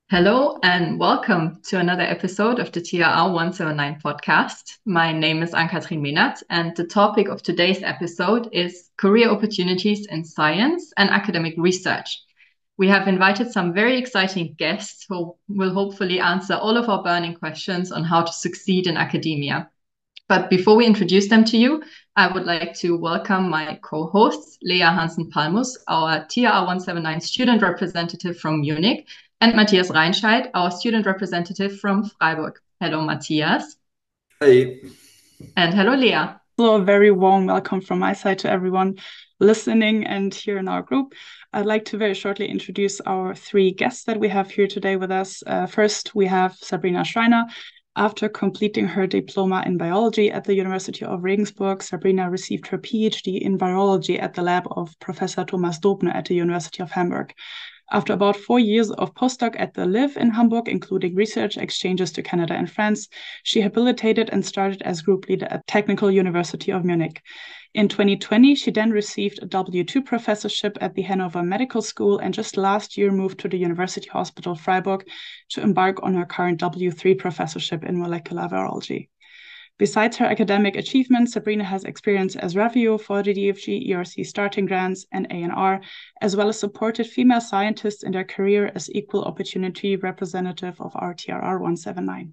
Hello and welcome to another episode of the TRR 179 podcast. My name is Ann-Kathrin Mehnert, and the topic of today's episode is career opportunities in science and academic research. We have invited some very exciting guests who will hopefully answer all of our burning questions on how to succeed in academia. But before we introduce them to you, I would like to welcome my co-hosts, Lea Hansen-Palmus, our TRR 179 student representative from Munich, and Matthias Reinscheid, our student representative from Freiburg. Hello, Matthias. Hey. And hello, Lea. So a very warm welcome from my side to everyone listening and here in our group. I'd like to very shortly introduce our three guests that we have here today with us. First, we have Sabrina Schreiner. After completing her diploma in biology at the University of Regensburg, Sabrina received her PhD in virology at the lab of Professor Thomas Dobner at the University of Hamburg. After about 4 years of postdoc at the LIV in Hamburg, including research exchanges to Canada and France, she habilitated and started as group leader at Technical University of Munich. In 2020, she then received a W2 professorship at the Hanover Medical School and just last year moved to the University Hospital Freiburg to embark on her current W3 professorship in molecular virology. Besides her academic achievements, Sabrina has experience as reviewer for the DFG ERC starting grants and ANR, as well as supported female scientists in their career as equal opportunity representative of our TRR 179.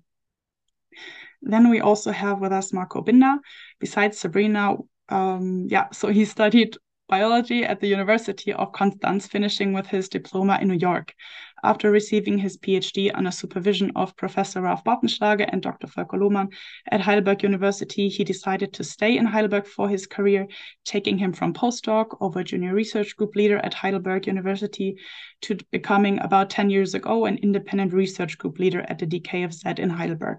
Then we also have with us Marco Binder. Besides Sabrina, so he studied biology at the University of Konstanz, finishing with his diploma in New York. After receiving his PhD under supervision of Professor Ralf Bartenschlager and Dr. Volker Lohmann at Heidelberg University, he decided to stay in Heidelberg for his career, taking him from postdoc over junior research group leader at Heidelberg University to becoming about 10 years ago an independent research group leader at the DKFZ in Heidelberg.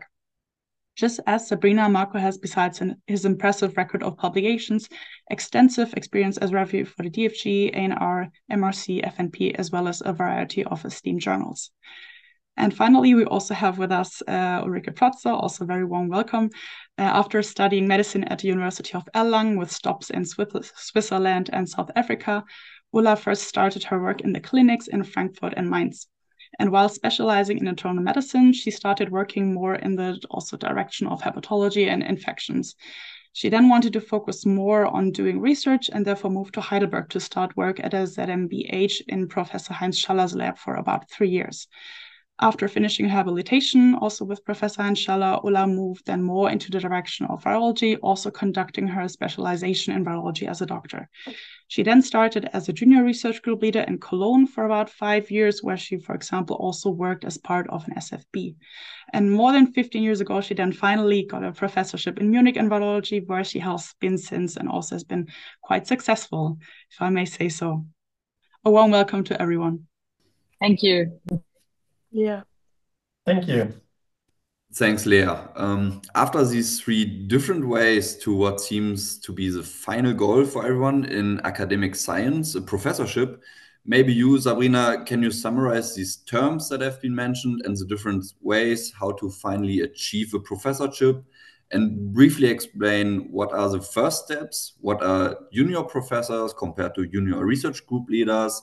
Just as Sabrina, Marco has, besides his impressive record of publications, extensive experience as reviewer for the DFG, ANR, MRC, FNP, as well as a variety of esteemed journals. And finally, we also have with us Ulrike Protzer, also very warm welcome. After studying medicine at the University of Erlangen with stops in Switzerland and South Africa, Ulla first started her work in the clinics in Frankfurt and Mainz. And while specializing in internal medicine, she started working more in the also direction of hepatology and infections. She then wanted to focus more on doing research and therefore moved to Heidelberg to start work at a ZmbH in Professor Heinz Schaller's lab for about 3 years. After finishing habilitation, also with Professor Heinz Schaller, Ulla moved then more into the direction of virology, also conducting her specialization in virology as a doctor. She then started as a junior research group leader in Cologne for about 5 years, where she, for example, also worked as part of an SFB. And more than 15 years ago, she then finally got a professorship in Munich in virology, where she has been since and also has been quite successful, if I may say so. A warm welcome to everyone. Thank you. Yeah. Thank you. Thanks, Lea. After these three different ways to what seems to be the final goal for everyone in academic science, a professorship, maybe you, Sabrina, can you summarize these terms that have been mentioned and the different ways how to finally achieve a professorship, and briefly explain what are the first steps, what are junior professors compared to junior research group leaders,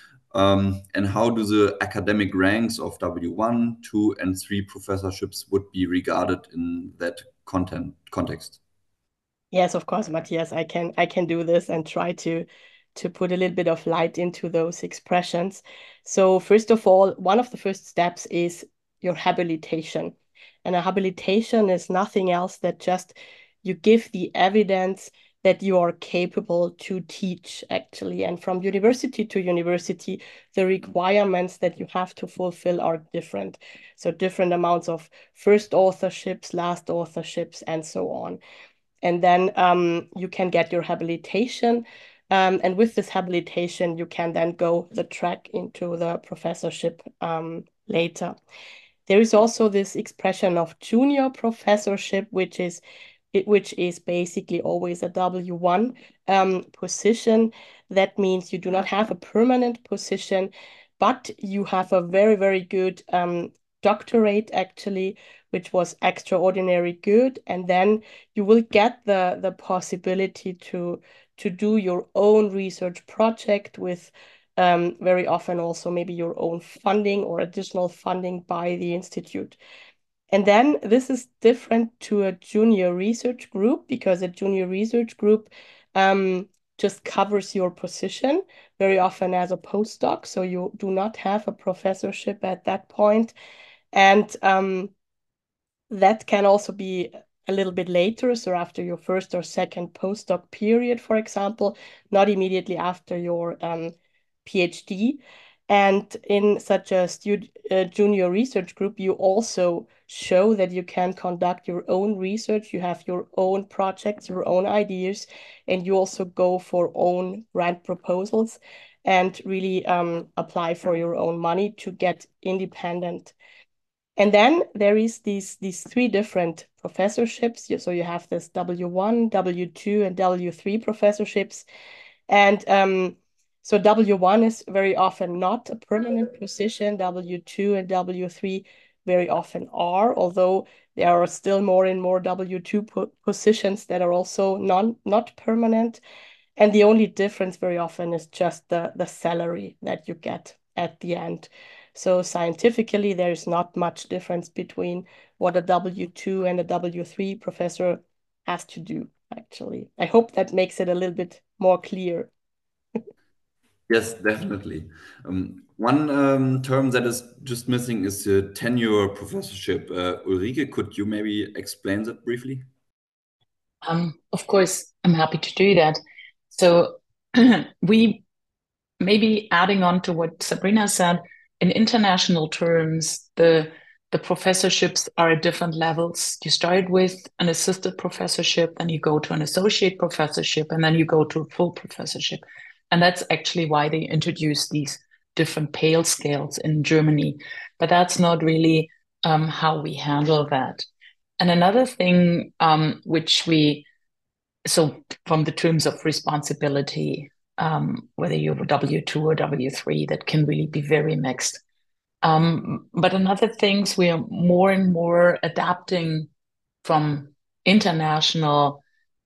and how do the academic ranks of W1, 2, and 3 professorships would be regarded in that context? Yes, of course, Matthias, I can do this and try to put a little bit of light into those expressions. So first of all, one of the first steps is your habilitation. And a habilitation is nothing else that just you give the evidence that you are capable to teach, actually. And from university to university, the requirements that you have to fulfill are different. So different amounts of first authorships, last authorships, and so on. And then you can get your habilitation. And with this habilitation, you can then go the track into the professorship later. There is also this expression of junior professorship, which is basically always a W1 position. That means you do not have a permanent position, but you have a very, very good doctorate, actually, which was extraordinary good. And then you will get the possibility to do your own research project with very often also maybe your own funding or additional funding by the institute. And then this is different to a junior research group, because a junior research group just covers your position very often as a postdoc. So you do not have a professorship at that point. And that can also be a little bit later, so after your first or second postdoc period, for example, not immediately after your PhD. And in such a junior research group, you also show that you can conduct your own research, you have your own projects, your own ideas, and you also go for own grant proposals and really apply for your own money to get independent. And then there is these three different professorships. So you have this W1, W2, and W3 professorships. And so W1 is very often not a permanent position. W2 and W3 very often are, although there are still more and more W2 positions that are also not permanent. And the only difference very often is just the salary that you get at the end. So scientifically, there is not much difference between what a W2 and a W3 professor has to do, actually. I hope that makes it a little bit more clear. Yes, definitely. One term that is just missing is the tenure professorship. Ulrike, could you maybe explain that briefly? Of course, I'm happy to do that. So we maybe adding on to what Sabrina said, in international terms, the professorships are at different levels. You start with an assistant professorship, then you go to an associate professorship, and then you go to a full professorship. And that's actually why they introduced these different pay scales in Germany. But that's not really how we handle that. And another thing so from the terms of responsibility, whether you're W2 or W3, that can really be very mixed. But another things we are more and more adapting from international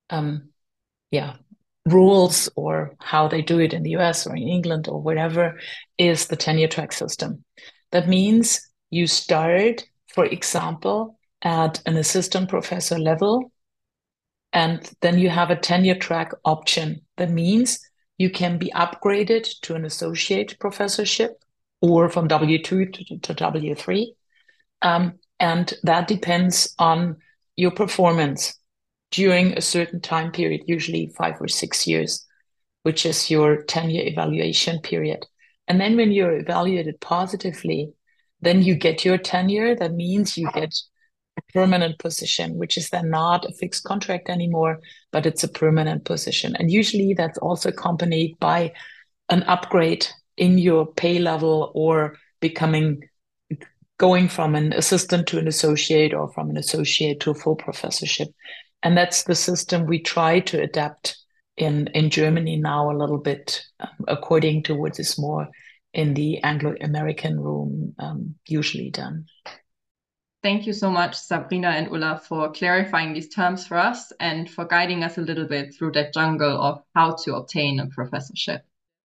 rules or how they do it in the US or in England or wherever is the tenure track system. That means you start, for example, at an assistant professor level, and then you have a tenure track option. That means you can be upgraded to an associate professorship or from W2 to W3. And that depends on your performance during a certain time period, usually 5 or 6 years, which is your tenure evaluation period. And then when you're evaluated positively, then you get your tenure. That means you get a permanent position, which is then not a fixed contract anymore, but it's a permanent position. And usually that's also accompanied by an upgrade in your pay level or going from an assistant to an associate or from an associate to a full professorship. And that's the system we try to adapt in Germany now a little bit, according to what is more in the Anglo-American room usually done. Thank you so much, Sabrina and Ulla, for clarifying these terms for us and for guiding us a little bit through that jungle of how to obtain a professorship.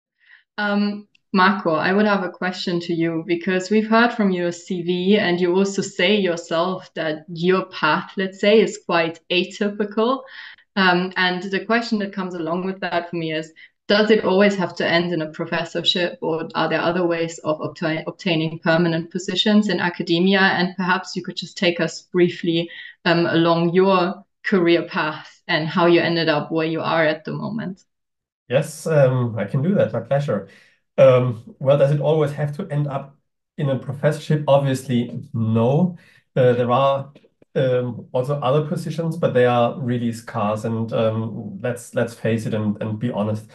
Marco, I would have a question to you because we've heard from your CV and you also say yourself that your path, let's say, is quite atypical. And the question that comes along with that for me is, does it always have to end in a professorship, or are there other ways of obtaining permanent positions in academia? And perhaps you could just take us briefly along your career path and how you ended up where you are at the moment. Yes, I can do that. My pleasure. Well, does it always have to end up in a professorship? Obviously, no. There are also other positions, but they are really scarce. And let's face it and be honest.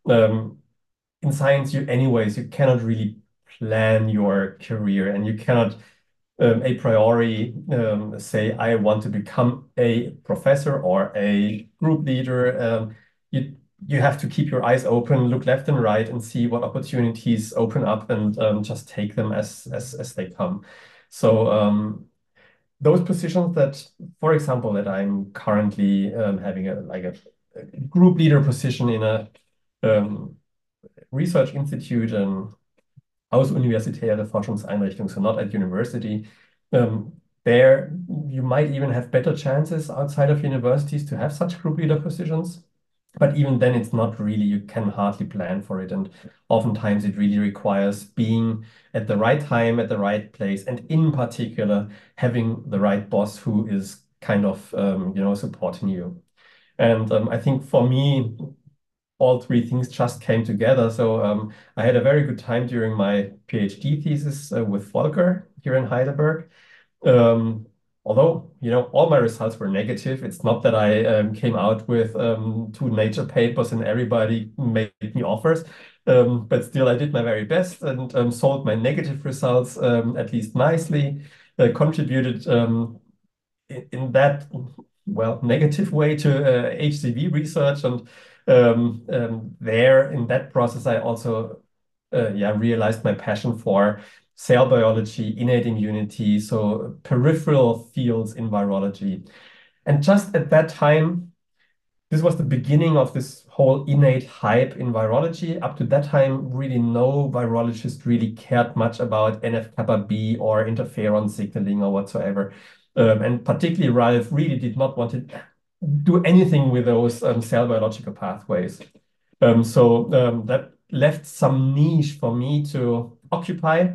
In science, you cannot really plan your career, and you cannot a priori say, I want to become a professor or a group leader. You have to keep your eyes open, look left and right, and see what opportunities open up, and just take them as they come. So those positions that, for example, that I'm currently having a group leader position in research institute, Außeruniversitäre Forschungseinrichtung, so not at university. There you might even have better chances outside of universities to have such group leader positions. But even then, it's not really, you can hardly plan for it. And oftentimes it really requires being at the right time, at the right place, and in particular, having the right boss who is kind of, supporting you. And I think for me, all three things just came together. So I had a very good time during my PhD thesis with Volker here in Heidelberg. Although, all my results were negative, it's not that I came out with 2 Nature papers and everybody made me offers. But still, I did my very best and sold my negative results at least nicely, contributed in that, negative way to HCV research. And there in that process, I also realized my passion for cell biology, innate immunity, so peripheral fields in virology. And just at that time, this was the beginning of this whole innate hype in virology. Up to that time, really no virologist really cared much about NF-kappa B or interferon signaling or whatsoever. And particularly Ralph really did not want to do anything with those cell biological pathways. So that left some niche for me to occupy.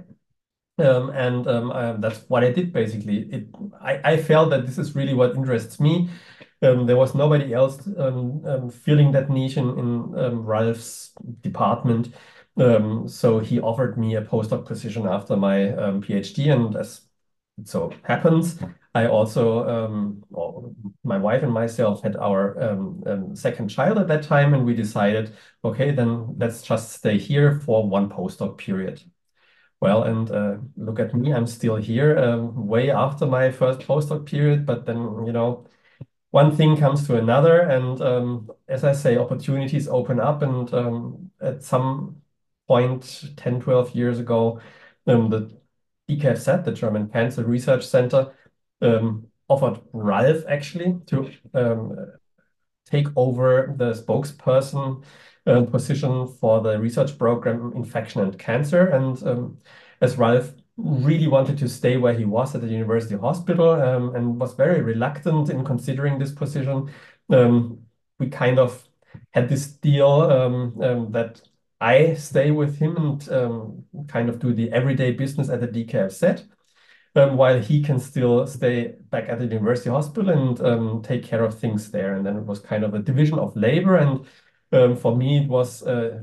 And that's what I did basically. I felt that this is really what interests me. There was nobody else filling that niche in Ralph's department. So he offered me a postdoc position after my PhD, and as it so happens, I also, my wife and myself had our second child at that time, and we decided, okay, then let's just stay here for one postdoc period. Well, and look at me, I'm still here way after my first postdoc period, but then, one thing comes to another, and as I say, opportunities open up, and at some point 10, 12 years ago, the DKFZ, the German Cancer Research Center, offered Ralph actually to take over the spokesperson position for the research program Infection and Cancer. And as Ralph really wanted to stay where he was at the university hospital and was very reluctant in considering this position, we kind of had this deal that I stay with him and kind of do the everyday business at the DKFZ. While he can still stay back at the university hospital and take care of things there. And then it was kind of a division of labor. And for me, it was,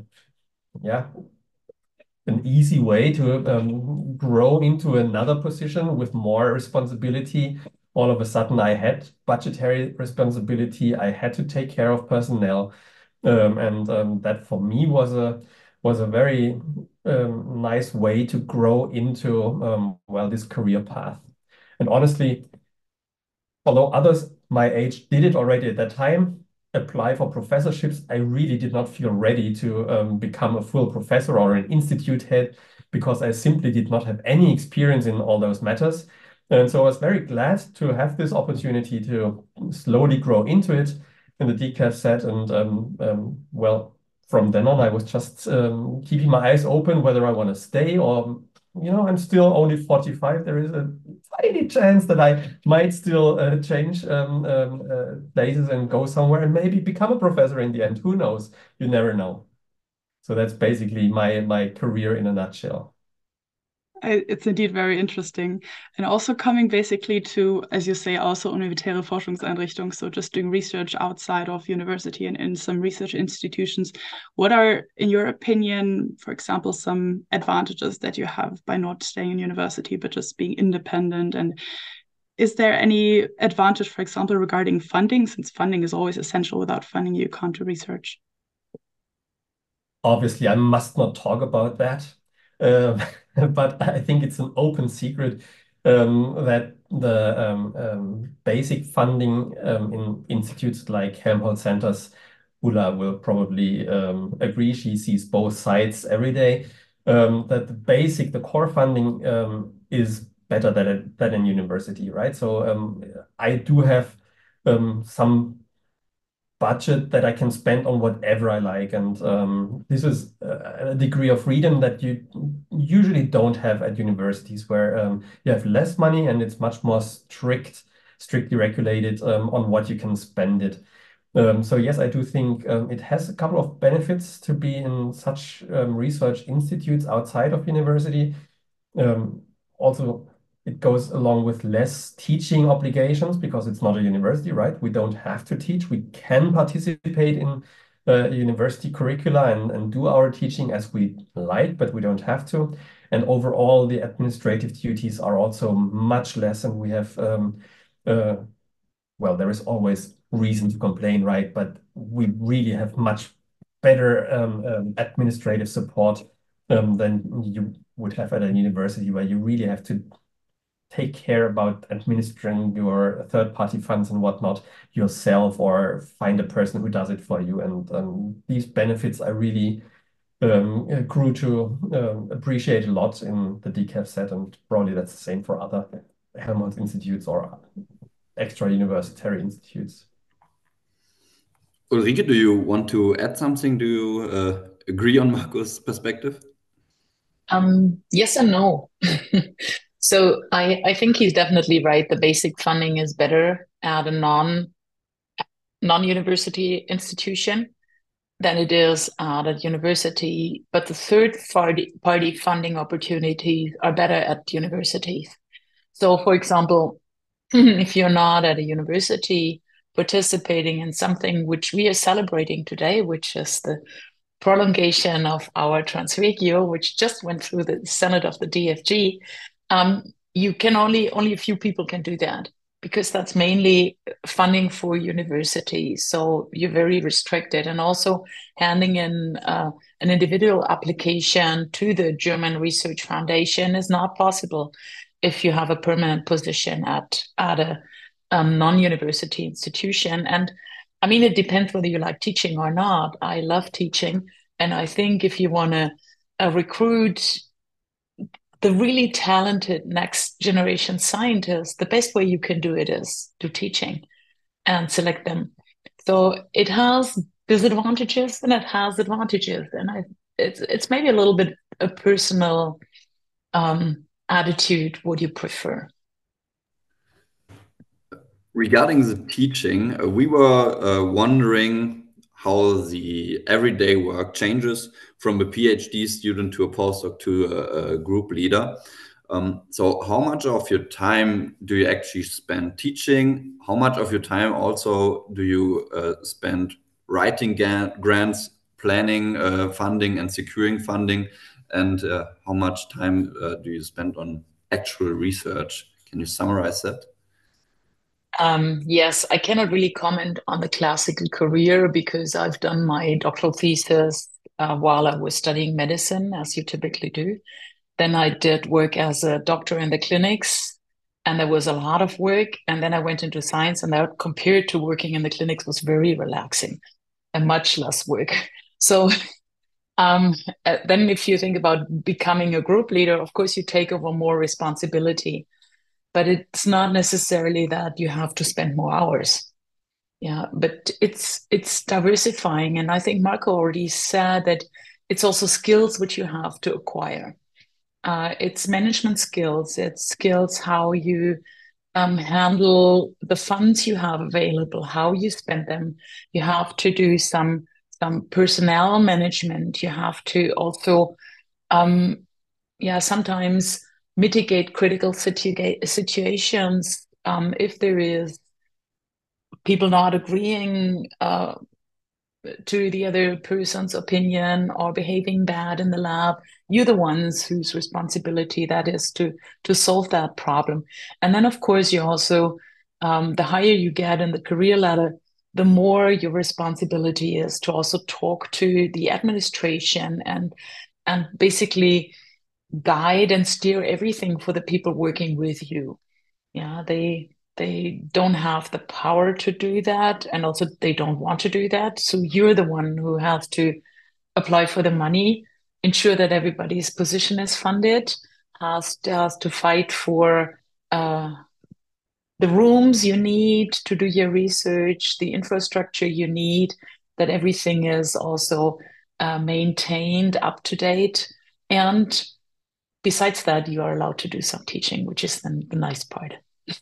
an easy way to grow into another position with more responsibility. All of a sudden, I had budgetary responsibility. I had to take care of personnel. And that for me was a very nice way to grow into this career path. And honestly, although others my age did it already at that time, apply for professorships, I really did not feel ready to become a full professor or an institute head because I simply did not have any experience in all those matters. And so I was very glad to have this opportunity to slowly grow into it in the DKFZ. And from then on, I was just keeping my eyes open whether I want to stay or, I'm still only 45. There is a tiny chance that I might still change places and go somewhere and maybe become a professor in the end. Who knows? You never know. So that's basically my career in a nutshell. It's indeed very interesting. And also coming basically to, as you say, also universitäre Forschungseinrichtungen, so just doing research outside of university and in some research institutions. What are, in your opinion, for example, some advantages that you have by not staying in university, but just being independent? And is there any advantage, for example, regarding funding, since funding is always essential? Without funding, you can't do research. Obviously, I must not talk about that. But I think it's an open secret that the basic funding in institutes like Helmholtz centers, Ulla will probably agree, she sees both sides every day, that the core funding is better than in university, right? So I do have some budget that I can spend on whatever I like. And this is a degree of freedom that you usually don't have at universities, where you have less money and it's much more strictly regulated on what you can spend it. So yes, I do think it has a couple of benefits to be in such research institutes outside of university. Also, it goes along with less teaching obligations because it's not a university, right? We don't have to teach. We can participate in university curricula and do our teaching as we like, but we don't have to. And overall, the administrative duties are also much less, and we have, well, there is always reason to complain, right? But we really have much better administrative support than you would have at a university, where you really have to take care about administering your third-party funds and whatnot yourself, or find a person who does it for you. And these benefits I really grew to appreciate a lot in the DCAF set, and probably that's the same for other Helmholtz institutes or extra universitary institutes. Ulrike, do you want to add something? Do you agree on Marco's perspective? Yes and no. So I think he's definitely right. The basic funding is better at a non-university institution than it is at a university, but the third party funding opportunities are better at universities. So for example, if you're not at a university participating in something which we are celebrating today, which is the prolongation of our Transregio, which just went through the Senate of the DFG, you can only a few people can do that, because that's mainly funding for universities. So you're very restricted. And also handing in an individual application to the German Research Foundation is not possible if you have a permanent position at a non-university institution. And I mean, it depends whether you like teaching or not. I love teaching. And I think if you want to recruit the really talented next generation scientists, the best way you can do it is through teaching and select them. So it has disadvantages and it has advantages. And it's maybe a little bit a personal attitude, what you prefer. Regarding the teaching, we were wondering how the everyday work changes from a PhD student to a postdoc to a group leader. So how much of your time do you actually spend teaching? How much of your time also do you spend writing grants, planning funding and securing funding? And how much time do you spend on actual research? Can you summarize that? Yes, I cannot really comment on the classical career because I've done my doctoral thesis while I was studying medicine, as you typically do. Then I did work as a doctor in the clinics, and there was a lot of work. And then I went into science, and that, compared to working in the clinics, was very relaxing and much less work. So then if you think about becoming a group leader, of course, you take over more responsibility. But it's not necessarily that you have to spend more hours. Yeah, but it's diversifying. And I think Marco already said that it's also skills which you have to acquire. It's management skills. It's skills how you handle the funds you have available, how you spend them. You have to do some personnel management. You have to also, sometimes mitigate critical situations if there is people not agreeing to the other person's opinion or behaving bad in the lab. You're the ones whose responsibility that is to solve that problem. And then, of course, you also, the higher you get in the career ladder, the more your responsibility is to also talk to the administration and basically guide and steer everything for the people working with you. Yeah, they don't have the power to do that, and also they don't want to do that. So you're the one who has to apply for the money, ensure that everybody's position is funded, has to fight for the the rooms you need to do your research, the infrastructure you need, that everything is also maintained up to date. And besides that, you are allowed to do some teaching, which is then the nice part.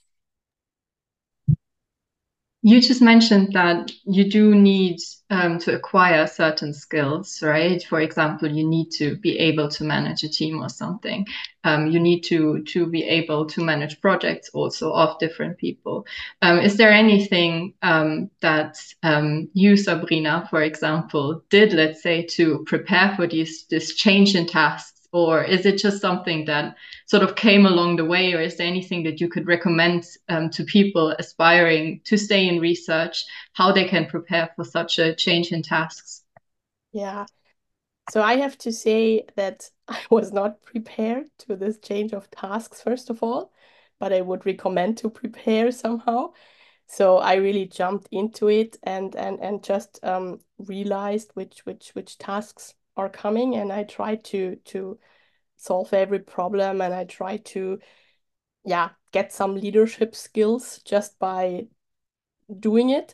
You just mentioned that you do need to acquire certain skills, right? For example, you need to be able to manage a team or something. You need to be able to manage projects also of different people. Is there anything that you, Sabrina, for example, did, let's say, to prepare for this change in tasks? Or is it just something that sort of came along the way, or is there anything that you could recommend to people aspiring to stay in research, how they can prepare for such a change in tasks? Yeah. So I have to say that I was not prepared to this change of tasks, first of all, but I would recommend to prepare somehow. So I really jumped into it and just realized which tasks are coming, and I tried to solve every problem, and I tried to get some leadership skills just by doing it.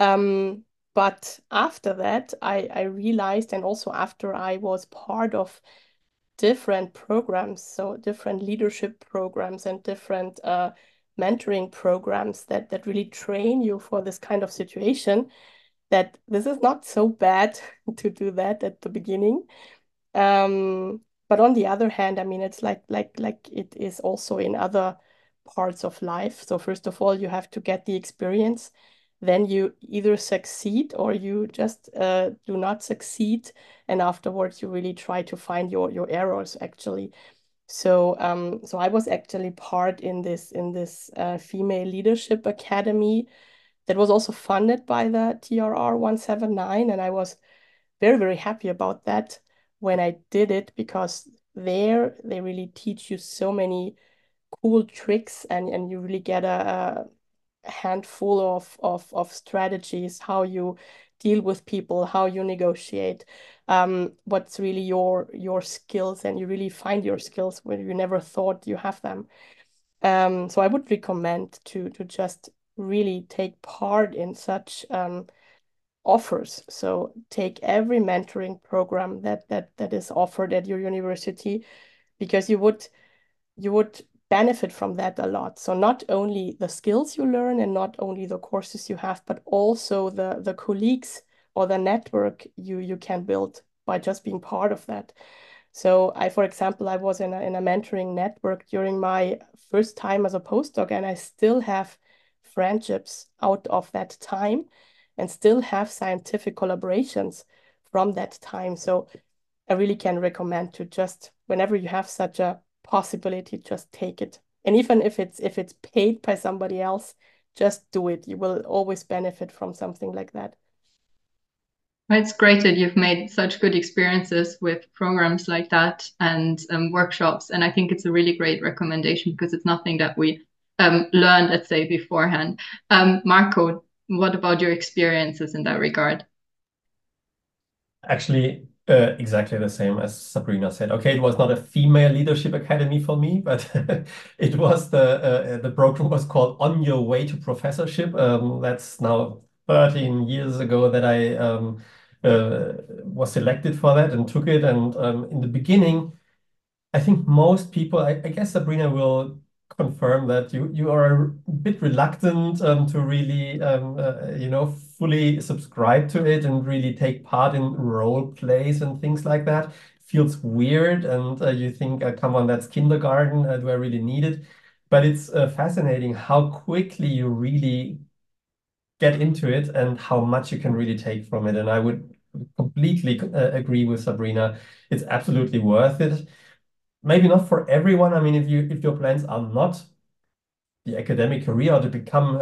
But after that, I realized, and also after I was part of different programs, so different leadership programs and different mentoring programs that really train you for this kind of situation, that this is not so bad to do that at the beginning. But on the other hand, I mean, it's like it is also in other parts of life. So first of all, you have to get the experience. Then you either succeed or you just do not succeed, and afterwards you really try to find your errors actually. So so I was actually part in this female leadership academy that was also funded by the TRR 179, and I was very happy about that when I did it, because there they really teach you so many cool tricks, and you really get a handful of strategies, how you deal with people, how you negotiate, what's really your skills, and you really find your skills where you never thought you have them. So I would recommend to just really take part in such offers. So take every mentoring program that is offered at your university, because you would benefit from that a lot. So not only the skills you learn and not only the courses you have, but also the colleagues or the network you can build by just being part of that. So for example, I was in a mentoring network during my first time as a postdoc, and I still have friendships out of that time and still have scientific collaborations from that time. So I really can recommend to just, whenever you have such a possibility, just take it. And even if it's paid by somebody else, just do it. You will always benefit from something like that. It's great that you've made such good experiences with programs like that and workshops. And I think it's a really great recommendation because it's nothing that we learned, let's say, beforehand. Marco, what about your experiences in that regard? Actually, exactly the same as Sabrina said. Okay, it was not a female leadership academy for me, but it was the program was called On Your Way to Professorship. That's now 13 years ago that I was selected for that and took it. And in the beginning, I think most people, I guess Sabrina will confirm that you are a bit reluctant to really fully subscribe to it and really take part in role plays and things like that. Feels weird, and you think, come on, that's kindergarten. Do I really need it? But it's fascinating how quickly you really get into it and how much you can really take from it. And I would completely agree with Sabrina. It's absolutely worth it. Maybe not for everyone. I mean, if your plans are not the academic career or to become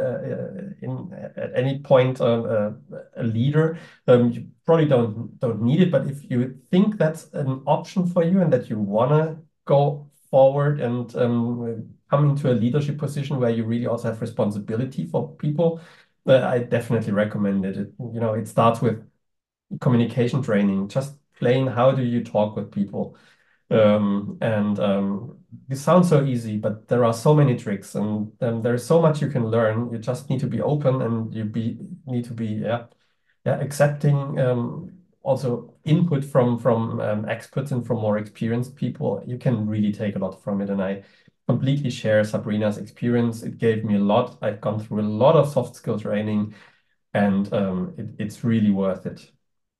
at any point a leader, you probably don't need it. But if you think that's an option for you and that you wanna go forward and come into a leadership position where you really also have responsibility for people, I definitely recommend it. It starts with communication training, just plain how do you talk with people. This sounds so easy, but there are so many tricks, and there's so much you can learn. You just need to be open, and need to be accepting also input from experts and from more experienced people. You can really take a lot from it, and I completely share Sabrina's experience. It gave me a lot. I've gone through a lot of soft skill training, and it's really worth it.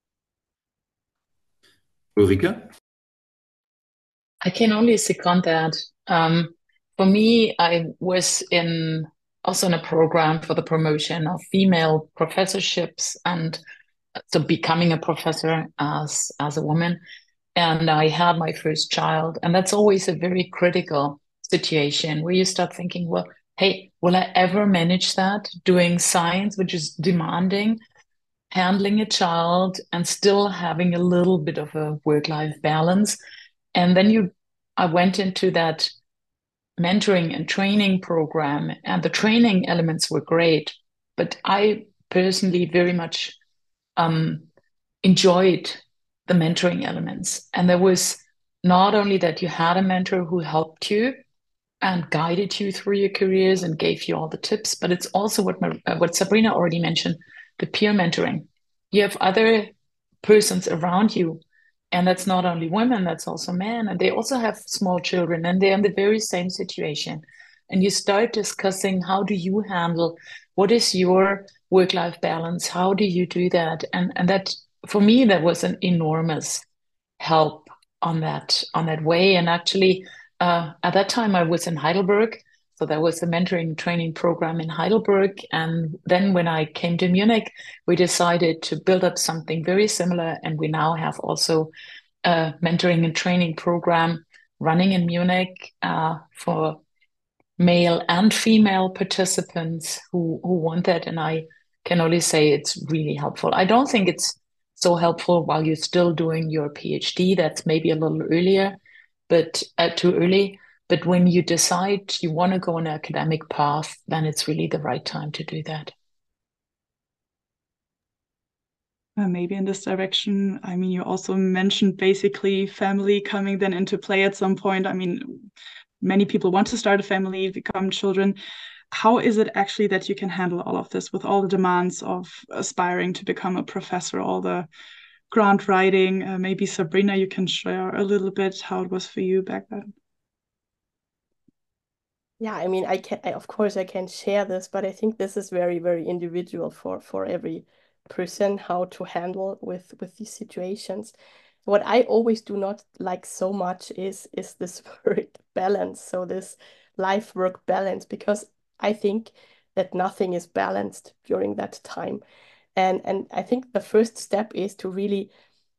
Ulrike? I can only second that. For me, I was also in a program for the promotion of female professorships, and so becoming a professor as a woman. And I had my first child, and that's always a very critical situation where you start thinking, well, hey, will I ever manage that doing science, which is demanding, handling a child, and still having a little bit of a work-life balance? And then I went into that mentoring and training program, and the training elements were great, but I personally very much enjoyed the mentoring elements. And there was not only that you had a mentor who helped you and guided you through your careers and gave you all the tips, but it's also what Sabrina already mentioned, the peer mentoring. You have other persons around you, and that's not only women, that's also men, and they also have small children, and they're in the very same situation. And you start discussing, how do you handle, what is your work-life balance? How do you do that? And that, for me, that was an enormous help on that way. And actually, at that time, I was in Heidelberg. So there was a mentoring training program in Heidelberg. And then when I came to Munich, we decided to build up something very similar. And we now have also a mentoring and training program running in Munich for male and female participants who want that. And I can only say it's really helpful. I don't think it's so helpful while you're still doing your PhD. That's maybe a little earlier, but too early. But when you decide you want to go on an academic path, then it's really the right time to do that. Maybe in this direction. I mean, you also mentioned basically family coming then into play at some point. I mean, many people want to start a family, become children. How is it actually that you can handle all of this with all the demands of aspiring to become a professor, all the grant writing? Maybe Sabrina, you can share a little bit how it was for you back then. Yeah, I mean, of course I can share this, but I think this is very, very individual for every person, how to handle with these situations. What I always do not like so much is this word balance. So this life-work balance, because I think that nothing is balanced during that time. And I think the first step is to really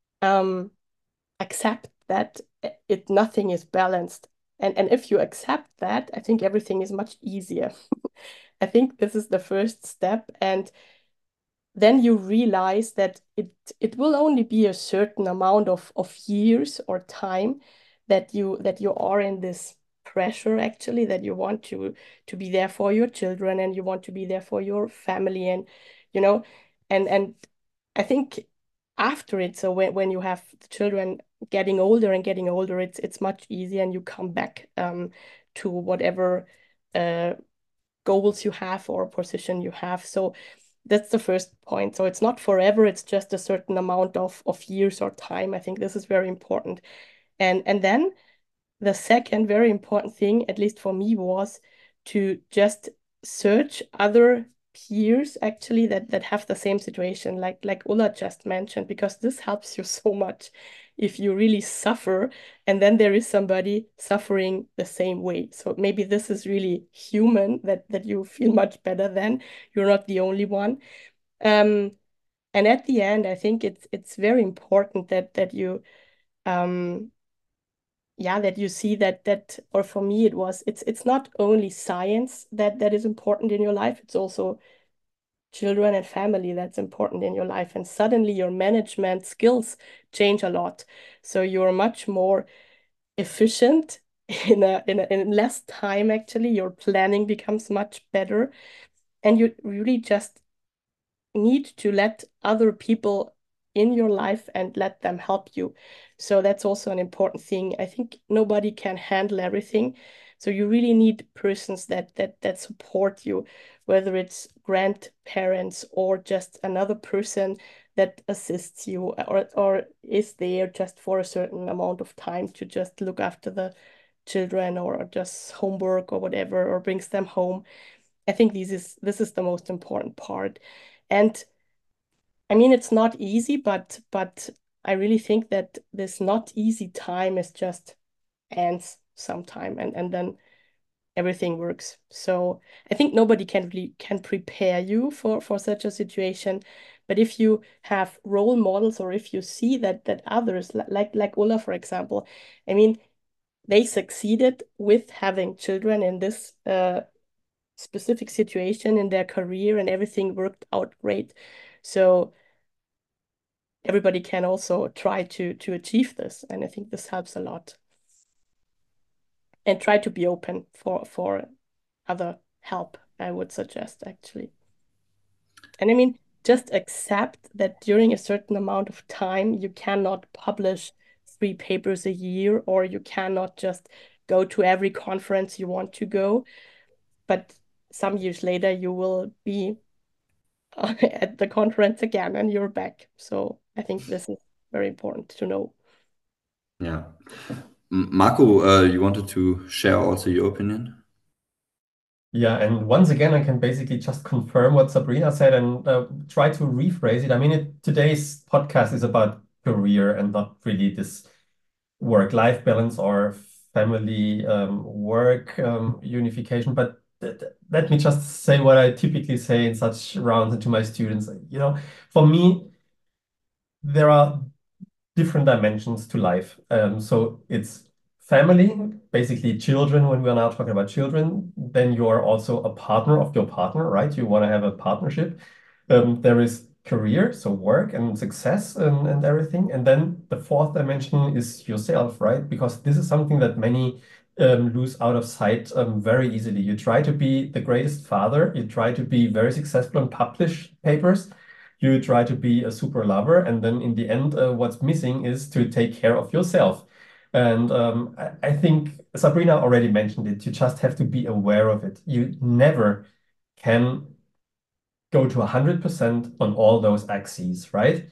accept that nothing is balanced. And if you accept that, I think everything is much easier. I think this is the first step. And then you realize that it will only be a certain amount of years or time that you are in this pressure, actually, that you want to be there for your children, and you want to be there for your family, and and I think after it, so when you have the children getting older and getting older, it's much easier, and you come back to whatever goals you have or position you have. So that's the first point. So it's not forever, it's just a certain amount of years or time. I think this is very important. And then the second very important thing, at least for me, was to just search other peers actually that have the same situation, like Ulla just mentioned, because this helps you so much if you really suffer and then there is somebody suffering the same way. So maybe this is really human, that you feel much better then. You're not the only one. And at the end, I think it's very important that you that you see that, or for me it's not only science that is important in your life, it's also children and family that's important in your life. And suddenly your management skills change a lot, so you're much more efficient in less time. Actually, your planning becomes much better, and you really just need to let other people in your life and let them help you. So that's also an important thing. I think nobody can handle everything. So you really need persons that support you, whether it's grandparents or just another person that assists you or is there just for a certain amount of time to just look after the children or just homework or whatever, or brings them home. I think this is the most important part. And I mean, it's not easy, but I really think that this not easy time is just ends sometime, and then everything works. So I think nobody can prepare you for such a situation. But if you have role models, or if you see that others like Ulla, for example, I mean, they succeeded with having children in this specific situation in their career, and everything worked out great. So everybody can also try to achieve this, and I think this helps a lot. And try to be open for other help, I would suggest, actually. And I mean, just accept that during a certain amount of time, you cannot publish 3 papers a year, or you cannot just go to every conference you want to go. But some years later, you will be at the conference again and you're back. So I think this is very important to know. Yeah. Marco, you wanted to share also your opinion? Yeah, and once again, I can basically just confirm what Sabrina said and try to rephrase it. I mean, today's podcast is about career and not really this work-life balance or family work unification. But let me just say what I typically say in such rounds to my students. For me, there are different dimensions to life. So it's family, basically children. When we are now talking about children, then you are also a partner of your partner, right? You want to have a partnership. There is career, so work and success and everything. And then the fourth dimension is yourself, right? Because this is something that many lose out of sight very easily. You try to be the greatest father, you try to be very successful and publish papers, you try to be a super lover, and then in the end, what's missing is to take care of yourself. And I think Sabrina already mentioned it. You just have to be aware of it. You never can go to 100% on all those axes, right?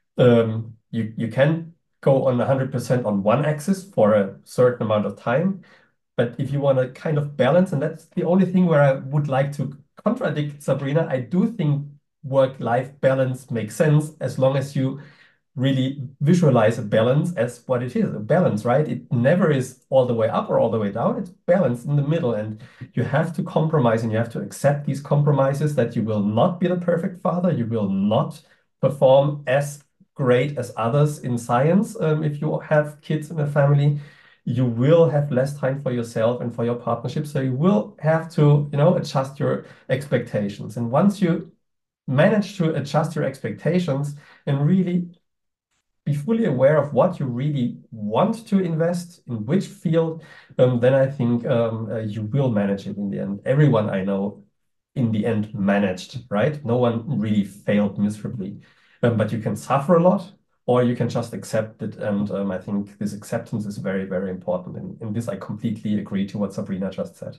You can go on 100% on one axis for a certain amount of time, but if you want to kind of balance, and that's the only thing where I would like to contradict Sabrina, I do think work-life balance makes sense as long as you really visualize a balance as what it is, a balance, right? It never is all the way up or all the way down. It's balanced in the middle, and you have to compromise, and you have to accept these compromises, that you will not be the perfect father. You will not perform as great as others in science if you have kids in a family. You will have less time for yourself and for your partnership. So you will have to, adjust your expectations. And once you manage to adjust your expectations and really be fully aware of what you really want to invest in which field, then I think you will manage it in the end. Everyone I know in the end managed, right? No one really failed miserably. But you can suffer a lot, or you can just accept it. And I think this acceptance is very, very important. And in this, I completely agree to what Sabrina just said.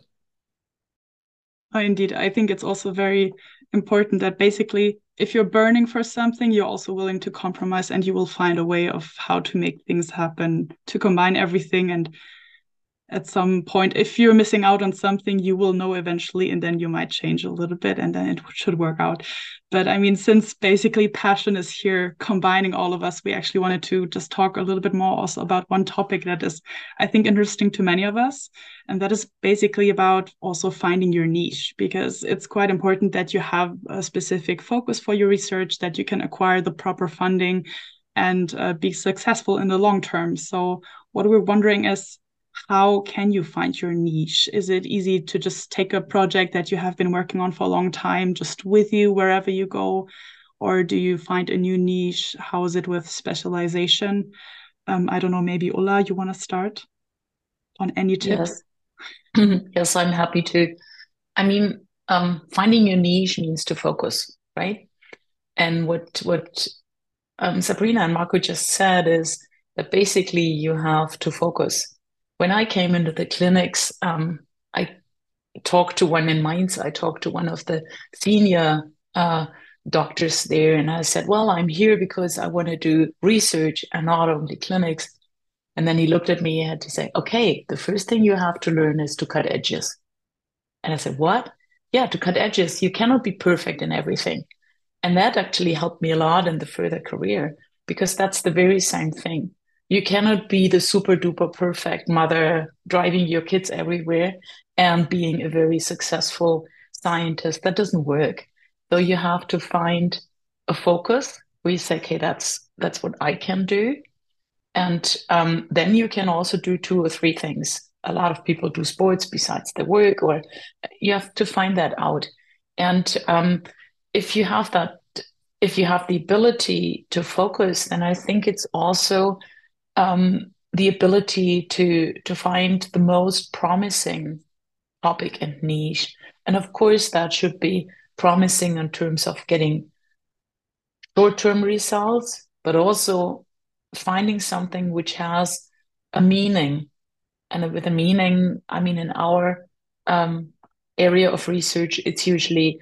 Indeed, I think it's also very important that basically, if you're burning for something, you're also willing to compromise, and you will find a way of how to make things happen, to combine everything. And at some point, if you're missing out on something, you will know eventually, and then you might change a little bit, and then it should work out. But I mean, since basically passion is here combining all of us, we actually wanted to just talk a little bit more also about one topic that is, I think, interesting to many of us. And that is basically about also finding your niche, because it's quite important that you have a specific focus for your research, that you can acquire the proper funding and be successful in the long term. So what we're wondering is, how can you find your niche? Is it easy to just take a project that you have been working on for a long time just with you wherever you go? Or do you find a new niche? How is it with specialization? I don't know, maybe Ulla, you want to start on any tips? Yes. Yes, I'm happy to. I mean, finding your niche means to focus, right? And what Sabrina and Marco just said is that basically you have to focus. When I came into the clinics, I talked to one in Mainz. I talked to one of the senior doctors there, and I said, well, I'm here because I want to do research and not only clinics. And then he looked at me and had to say, okay, the first thing you have to learn is to cut edges. And I said, what? Yeah, to cut edges. You cannot be perfect in everything. And that actually helped me a lot in the further career, because that's the very same thing. You cannot be the super duper perfect mother driving your kids everywhere and being a very successful scientist. That doesn't work. So you have to find a focus where you say, okay, that's what I can do. And then you can also do 2 or 3 things. A lot of people do sports besides their work, or you have to find that out. And if you have the ability to focus, then I think it's also the ability to find the most promising topic and niche. And of course, that should be promising in terms of getting short-term results, but also finding something which has a meaning. And with a meaning, I mean, in our area of research, it's usually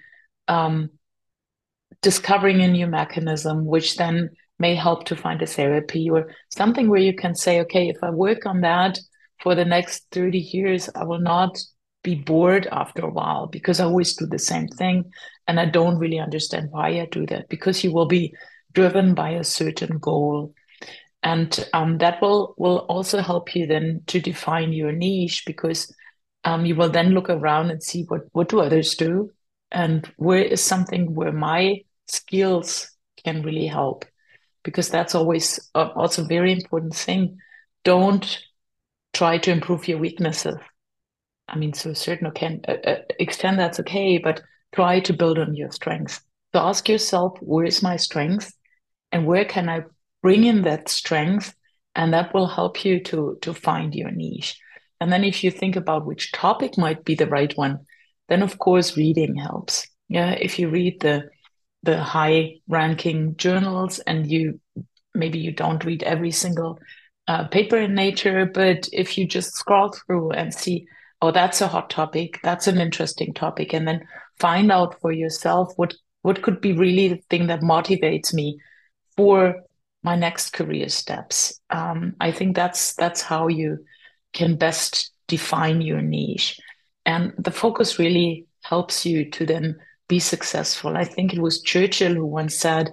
discovering a new mechanism, which then may help to find a therapy or something where you can say, okay, if I work on that for the next 30 years, I will not be bored after a while because I always do the same thing. And I don't really understand why I do that, because you will be driven by a certain goal. And that will also help you then to define your niche, because you will then look around and see what do others do, and where is something where my skills can really help, because that's always also a very important thing. Don't try to improve your weaknesses. I mean, to a certain extent, that's okay, but try to build on your strengths. So ask yourself, where is my strength, and where can I bring in that strength? And that will help you to find your niche. And then if you think about which topic might be the right one, then of course reading helps. Yeah, if you read the high ranking journals, and maybe you don't read every single paper in Nature, but if you just scroll through and see, oh, that's a hot topic, that's an interesting topic, and then find out for yourself what could be really the thing that motivates me for my next career steps. I think that's how you can best define your niche. And the focus really helps you to then be successful. I think it was Churchill who once said,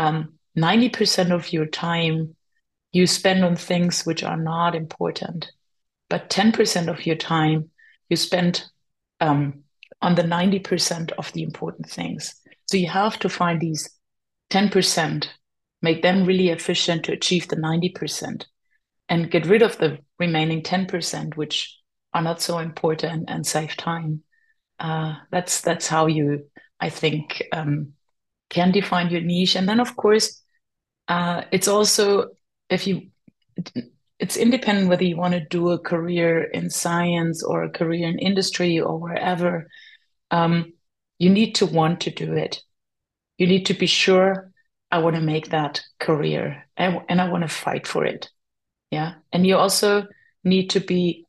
90% of your time you spend on things which are not important, but 10% of your time you spend on the 90% of the important things. So you have to find these 10%, make them really efficient to achieve the 90%, and get rid of the remaining 10%, which are not so important, and save time. That's how you, I think, can define your niche. And then, of course, it's also, it's independent whether you want to do a career in science or a career in industry or wherever. You need to want to do it. You need to be sure, I want to make that career, and I want to fight for it. Yeah. And you also need to be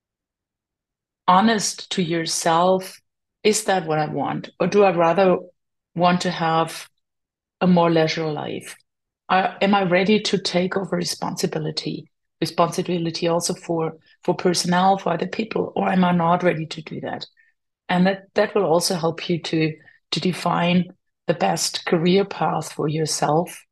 honest to yourself. Is that what I want? Or do I rather want to have a more leisure life? Am I ready to take over responsibility also for personnel, for other people, or am I not ready to do that? And that will also help you to define the best career path for yourself.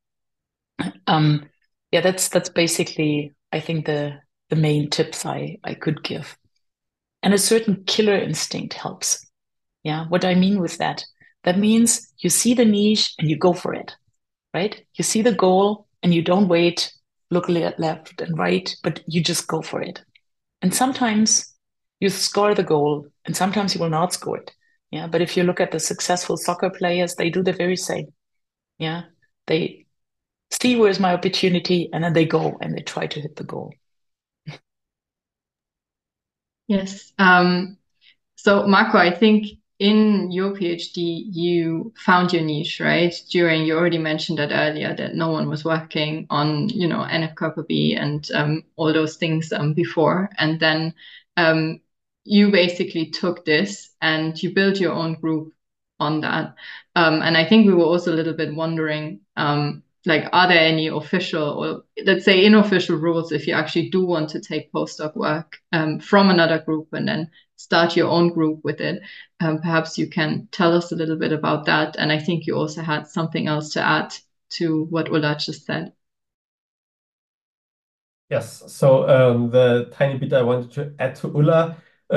Yeah, that's basically, I think, the main tips I could give. And a certain killer instinct helps. Yeah, what I mean with that means you see the niche and you go for it, right? You see the goal and you don't wait, look left and right, but you just go for it. And sometimes you score the goal and sometimes you will not score it. Yeah, but if you look at the successful soccer players, they do the very same. Yeah, they see where's my opportunity, and then they go and they try to hit the goal. Yes. So Marco, I think in your PhD, you found your niche, right? You already mentioned that earlier, that no one was working on, NF-κB and all those things before. And then you basically took this and you built your own group on that. And I think we were also a little bit wondering, like, are there any official or let's say unofficial rules if you actually do want to take postdoc work from another group and then start your own group with it? Perhaps you can tell us a little bit about that. And I think you also had something else to add to what Ulla just said. Yes. So the tiny bit I wanted to add to Ulla,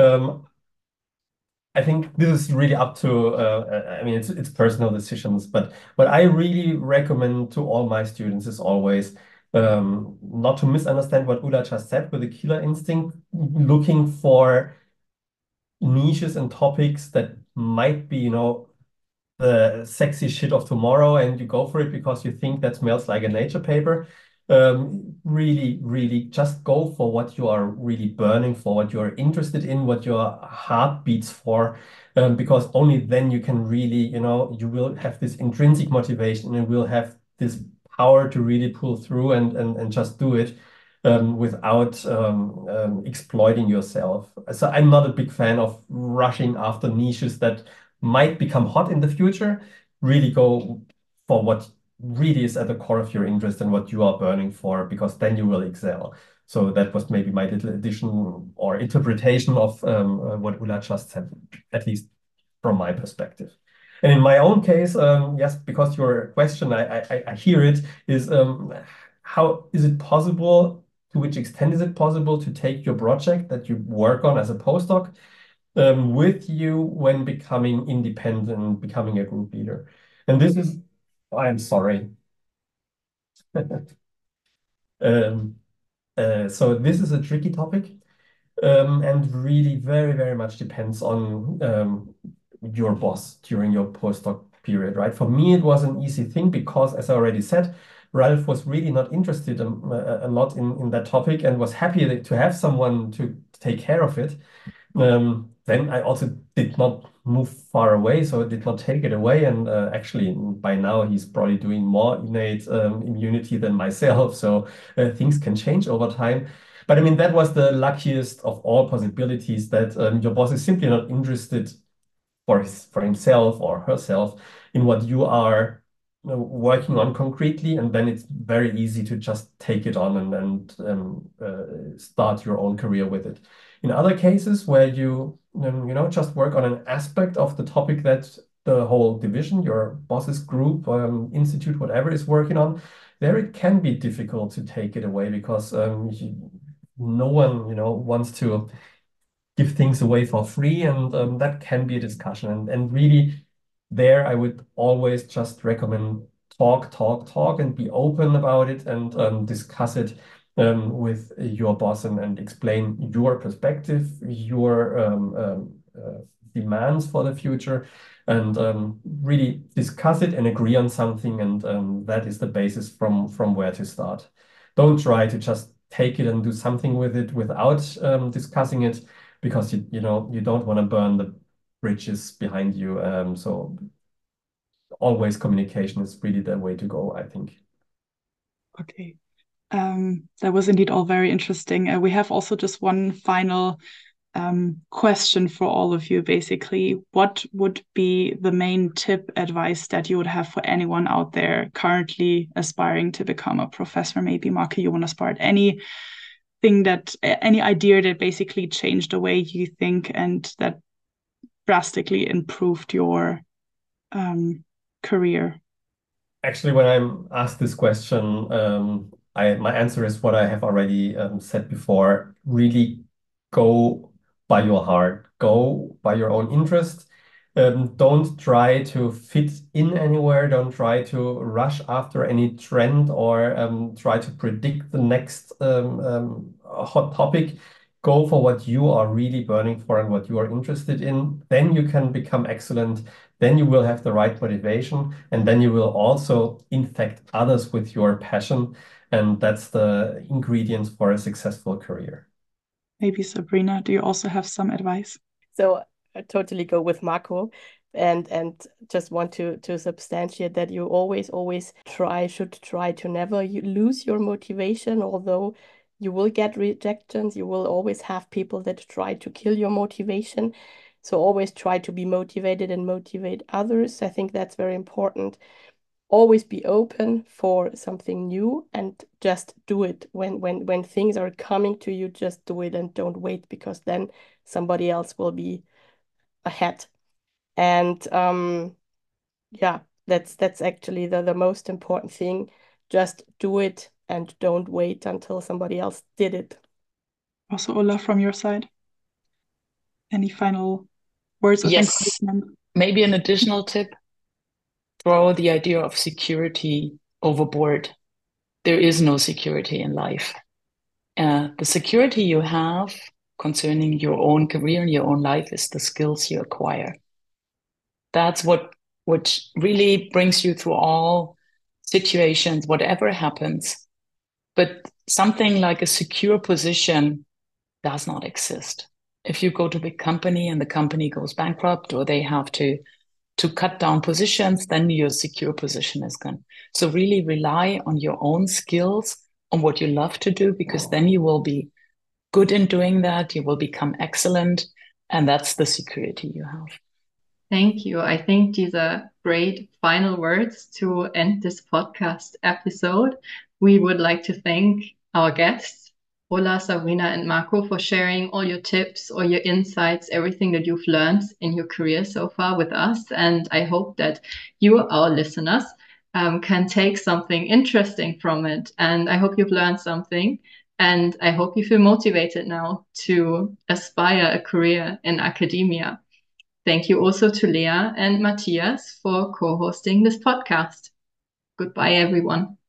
I think this is really up to, I mean, it's personal decisions, but what I really recommend to all my students is always not to misunderstand what Ulla just said with the killer instinct, looking for niches and topics that might be, the sexy shit of tomorrow, and you go for it because you think that smells like a Nature paper. Really, really just go for what you are really burning for, what you are interested in, what your heart beats for, because only then you can really, you will have this intrinsic motivation and will have this power to really pull through and just do it without exploiting yourself. So I'm not a big fan of rushing after niches that might become hot in the future. Really go for what really is at the core of your interest and what you are burning for, because then you will excel. So that was maybe my little addition or interpretation of what Ulla just said, at least from my perspective. And in my own case, yes, because your question, I hear it, is how is it possible, to which extent is it possible to take your project that you work on as a postdoc with you when becoming independent, becoming a group leader? And this is, I'm sorry. So this is a tricky topic and really very, very much depends on your boss during your postdoc period, right? For me, it was an easy thing because, as I already said, Ralph was really not interested a lot in that topic and was happy to have someone to take care of it. Then I also did not move far away, so I did not take it away. And actually, by now, he's probably doing more innate immunity than myself. So things can change over time. But I mean, that was the luckiest of all possibilities, that your boss is simply not interested for himself or herself in what you are working on concretely, and then it's very easy to just take it on and start your own career with it. In other cases where you just work on an aspect of the topic that the whole division, your boss's group, institute, whatever is working on, there it can be difficult to take it away because no one wants to give things away for free, and that can be a discussion. And really, there I would always just recommend talk, and be open about it and discuss it with your boss and explain your perspective, your demands for the future, and really discuss it and agree on something. And that is the basis from where to start. Don't try to just take it and do something with it without discussing it, because you don't want to burn the bridges behind you. So always communication is really the way to go, I think. Okay. That was indeed all very interesting. We have also just one final question for all of you, basically. What would be the main tip, advice that you would have for anyone out there currently aspiring to become a professor? Maybe, Marke, you want to start. Any idea that basically changed the way you think and that drastically improved your career? Actually, when I'm asked this question, my answer is what I have already said before. Really go by your heart, go by your own interest. Don't try to fit in anywhere. Don't try to rush after any trend or try to predict the next hot topic. Go for what you are really burning for and what you are interested in. Then you can become excellent. Then you will have the right motivation, and then you will also infect others with your passion. And that's the ingredients for a successful career. Maybe Sabrina, do you also have some advice? So totally go with Marco, and just want to substantiate that you always should try to never lose your motivation. Although you will get rejections, you will always have people that try to kill your motivation. So always try to be motivated and motivate others. I think that's very important. Always be open for something new and just do it. When things are coming to you, just do it and don't wait, because then somebody else will be ahead. And yeah, that's actually the most important thing. Just do it and don't wait until somebody else did it. Also, Ola, from your side, any final words of Yes, encouragement? maybe an additional tip: throw the idea of security overboard. There is no security in life. The security you have concerning your own career and your own life is the skills you acquire. That's what really brings you through all situations, whatever happens. But something like a secure position does not exist. If you go to a big company and the company goes bankrupt, or they have to cut down positions, then your secure position is gone. So really rely on your own skills, on what you love to do, because then you will be good in doing that. You will become excellent. And that's the security you have. Thank you. I think these are great final words to end this podcast episode. We would like to thank our guests, Ola, Sabrina, and Marco, for sharing all your tips, all your insights, everything that you've learned in your career so far with us. And I hope that you, our listeners, can take something interesting from it. And I hope you've learned something. And I hope you feel motivated now to aspire a career in academia. Thank you also to Lea and Matthias for co-hosting this podcast. Goodbye, everyone.